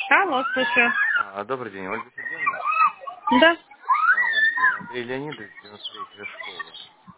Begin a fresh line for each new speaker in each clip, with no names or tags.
Алло, слушаю.
Добрый день, Ольга Сергеевна.
Да.
Ольга Сергеевна, Андрей Леонидович, 93-я школа.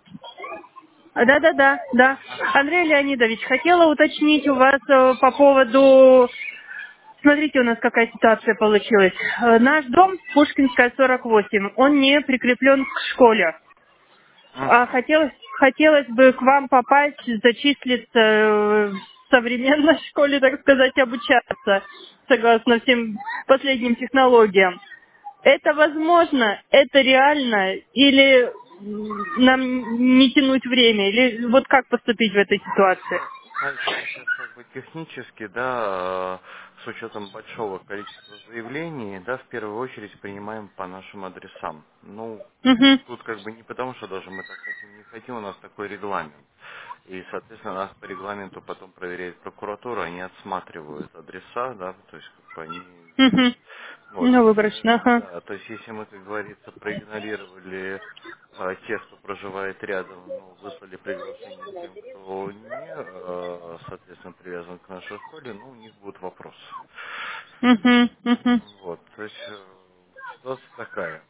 Да.
Ага.
Андрей Леонидович, хотела уточнить у вас по поводу... Смотрите, у нас какая ситуация получилась. Наш дом, Пушкинская, 48, он не прикреплен к школе. А
Мгм.
хотелось бы к вам попасть, зачислиться в современной школе, так сказать, обучаться, согласно всем последним технологиям. Это возможно, это реально, или нам не тянуть время, или вот как поступить в этой ситуации?
Ну, знаете, мы сейчас как бы технически, да, с учетом большого количества заявлений, да, в первую очередь принимаем по нашим адресам. Ну,
Угу,
тут как бы не потому, что даже мы так хотим, не хотим, у нас такой регламент. И, соответственно, нас по регламенту потом проверяет прокуратура, они отсматривают адреса, да, то есть как бы они...
угу.
Вот,
Ну, выборочно, ага.
да, то есть если мы, как говорится, проигнорировали тех, кто проживает рядом, ну, выслали приглашение тем, кто не, соответственно, привязан к нашей школе, ну, у них будут вопросы.
Угу, угу.
Вот, то есть ситуация такая.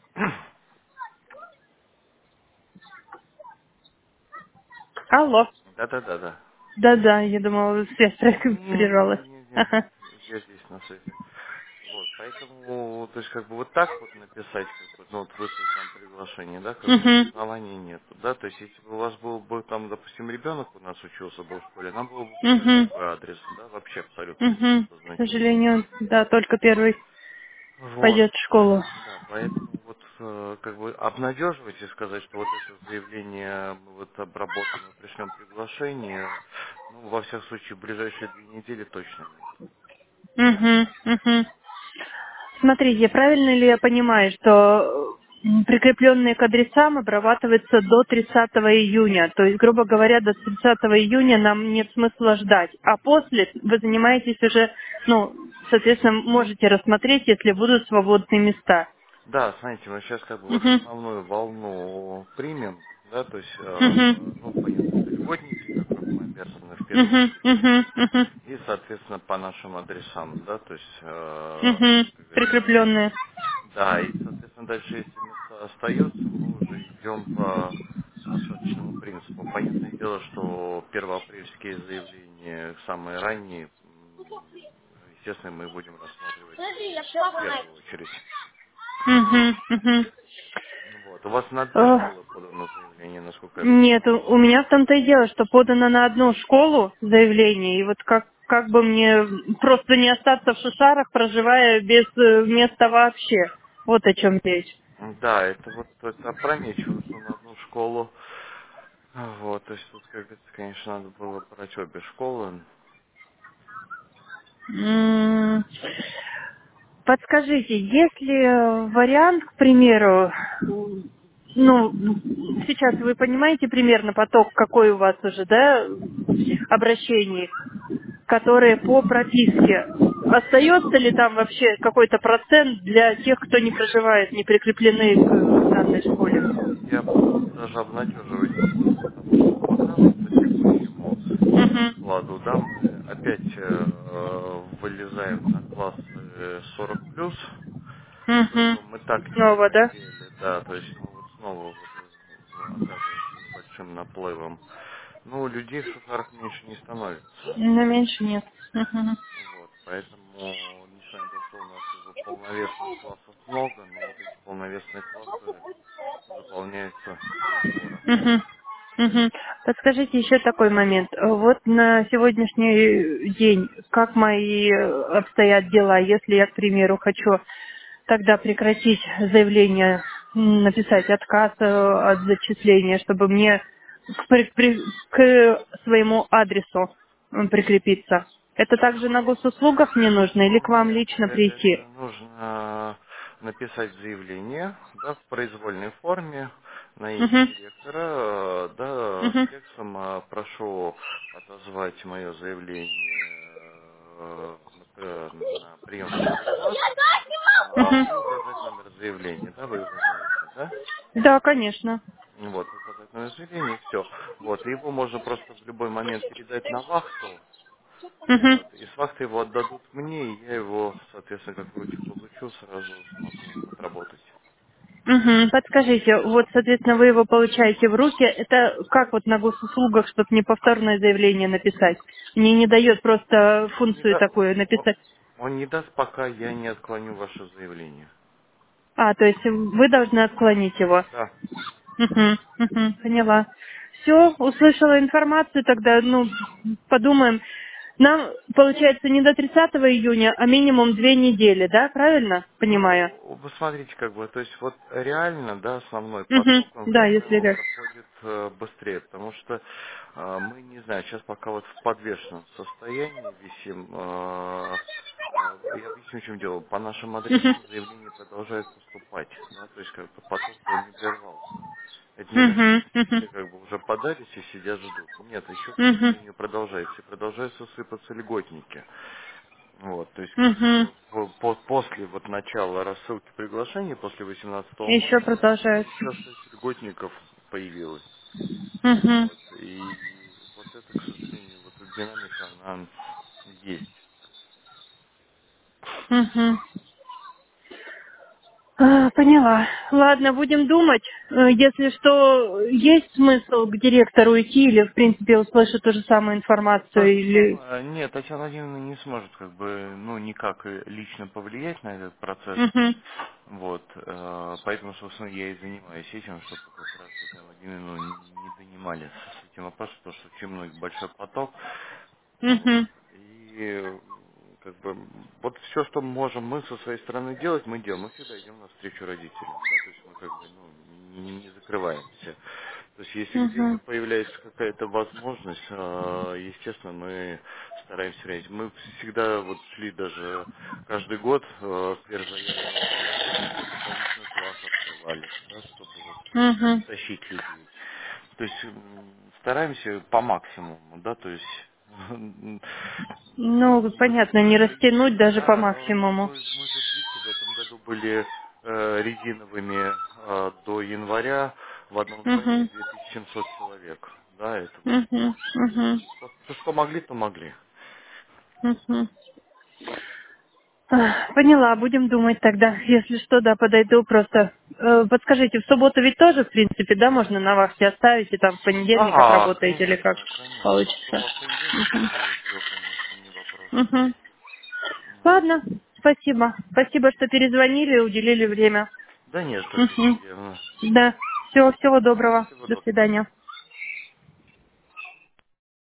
Алло.
Да-да-да-да.
Да-да, я думала, связь прервалась.
Не,
Ага.
я здесь на связи. Вот, поэтому, то есть, как бы вот так вот написать, как бы, ну, вот выслать нам приглашение, да, как бы
Угу,
оснований нету, да, то есть, если бы у вас был бы там, допустим, ребенок у нас учился бы в школе, нам было бы плевать
угу,
какой адрес, да, вообще абсолютно не
угу.
имеет
К
значения.
сожалению, да, только первый
Вот,
пойдет в школу.
да, поэтому вот, как бы, обнадеживать и сказать, что вот это заявление мы вот обработаем и пришлем приглашение, ну, во всяком случае, в ближайшие 2 недели точно нет.
Угу, угу. Смотрите, правильно ли я понимаю, что прикрепленные к адресам обрабатываются до 30 июня? То есть, грубо говоря, до 30 июня нам нет смысла ждать. А после вы занимаетесь уже, ну, соответственно, можете рассмотреть, если будут свободные места.
Да, смотрите, мы сейчас как бы вот
Угу.
основную волну примем, да, то есть,
Угу.
ну, понятно, это льготники, которым мы обязаны в первую
Угу.
очередь,
Угу. Угу.
и, соответственно, по нашим адресам, да, то есть,
Угу.
как говорится,
Прикрепленные.
да, и, соответственно, дальше, если места остается, мы уже идем по остаточному принципу. Понятное дело, что первоапрельские заявления самые ранние, естественно, мы будем рассматривать в первую очередь.
Угу. Угу.
Вот. У вас на две школы подано заявление, насколько я
Нет,
понимаю.
у меня в том-то и дело, что подано на одну школу заявление, и вот как бы мне просто не остаться в Шушарах, проживая без места вообще. Вот о чем речь.
Да, это вот это опрометчиво, что на одну школу. Вот, то есть тут, как говорится, конечно, надо было брать обе школы.
М, Подскажите, если вариант, к примеру, ну, сейчас вы понимаете примерно поток, какой у вас уже, да, обращений, которые по прописке. Остается ли там вообще какой-то процент для тех, кто не проживает, не прикреплены к данной школе?
Ну, я вас даже обнадеживать не буду, потому что пока вот по текущему
Угу.
раскладу, да, мы опять вылезаем на классы 40+,
Угу.
причем мы так не
Снова, да?
хотели, да, то есть мы вот снова вот оказываемся с большим наплывом. Ну, людей в Шухарах меньше не становится.
Но меньше нет. Угу.
Вот, поэтому, несмотря на то, что у нас как бы полновесных классов много, но вот эти полновесные классы заполняются не скоро.
Мгм. Мгм. Подскажите еще такой момент. Вот на сегодняшний день, как мои обстоят дела, если я, к примеру, хочу тогда прекратить заявление, написать отказ от зачисления, чтобы мне к своему адресу прикрепиться. Это также на госуслугах мне нужно или к вам
Нет,
лично
это
прийти?
нужно написать заявление, да, в произвольной форме на имя
Угу.
директора, да,
Угу.
с текстом прошу отозвать мое заявление на прием в первый класс
Угу.
и указать номер заявления, да, вы его знаете, да?
Да, конечно.
Вот, указать номер заявления, все. Вот, и его можно просто в любой момент передать на вахту,
Угу.
вот, и с вахты его отдадут мне, и я его, соответственно, соответственно, как вручу, получу, сразу смогу отработать.
Угу. Подскажите, вот, соответственно, вы его получаете в руки. Это как вот на госуслугах, чтобы не повторное заявление написать? Мне не дает просто
Он не,
функцию такую написать.
он не даст, пока я не отклоню ваше заявление.
А, то есть вы должны отклонить его.
Да.
Угу, угу, поняла. Все, услышала информацию, тогда, ну, подумаем. Нам, получается, не до 30 июня, а минимум 2 недели, да, правильно понимаю?
Ну, вы смотрите, как бы, то есть вот реально, да, основной
Угу,
поток, он,
да,
как
если
правило,
так.
проходит быстрее, потому что мы, не знаю, сейчас пока вот в подвешенном состоянии висим, я объясню, в чем дело. По нашим
Угу,
адресам заявления продолжают поступать, да, то есть как бы поток не прервался. Это не значит,
угу,
что
угу,
все как бы уже подались и сидят ждут. Нет, еще, к
угу,
сожалению, продолжается. И продолжаются сыпаться льготники. Вот, то есть как
угу.
бы после вот начала рассылки приглашений, после 18
Еще
марта,
продолжается.
еще 6 льготников появилось.
Угу,
Вот, и вот это, к сожалению, вот эта динамика, она есть.
угу. Поняла. Ладно, будем думать. Если что, есть смысл к директору идти или, в принципе, услышать ту же самую информацию
То же
или...
самое. Нет, Татьяна Владимировна не сможет как бы, ну, никак лично повлиять на этот процесс.
Угу,
Вот, поэтому, собственно, я и занимаюсь этим, чтобы как раз Татьяну Владимировну не донимали с этим вопросом, потому что очень много большой поток. Вот.
угу,
И как бы вот все, что можем мы со своей стороны делать, мы делаем. Мы всегда идем навстречу родителям, да, то есть мы как бы ну, не закрываемся. То есть если где-то
угу,
появляется какая-то возможность, естественно, мы стараемся реагировать. Мы всегда вот шли даже каждый год сверхзаявленного молока, еще дополнительно класс открывали, да, чтобы вот
угу.
тащить людей. То есть стараемся по максимуму, да, то есть
Ну, понятно, не растянуть даже по
да, но
максимуму.
мы же, видите, в этом году были резиновыми до января в одном дворе
Угу,
2700 человек. Да, это вот.
угу, угу,
То, что могли, то могли.
угу. Поняла, будем думать тогда. Если что, да, подойду просто. Подскажите, в субботу ведь тоже, в принципе, да, можно на вахте оставить и там в понедельник
Да,
отработаете или как
конечно, конечно.
получится?
Чтобы в понедельник скорее всего, конечно, не вопрос.
Угу.
Вот.
Ладно, спасибо. Спасибо, что перезвонили и уделили время.
Да нет, что, Татьяна
Угу.
Андреевна.
Да, всего доброго.
Всего
До
доброго.
свидания.